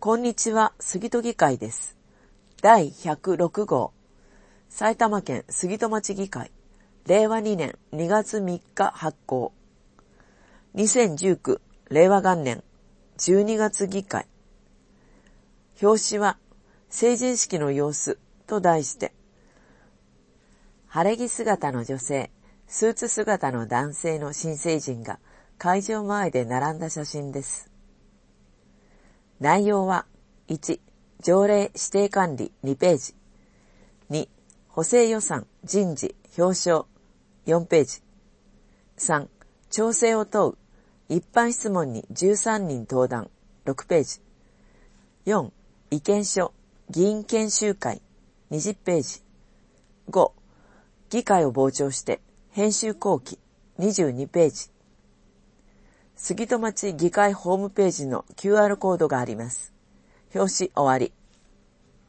こんにちは、杉戸議会です。第106号、埼玉県杉戸町議会、令和2年2月3日発行。2019令和元年12月議会。表紙は、成人式の様子と題して、晴れ着姿の女性、スーツ姿の男性の新成人が会場前で並んだ写真です。内容は、1、条例指定管理2ページ。2、補正予算人事表彰4ページ。3、調整を問う一般質問に13人登壇6ページ。4、意見書議員研修会20ページ。5、議会を傍聴して編集後期22ページ。杉戸町議会ホームページの QR コードがあります。表紙終わり。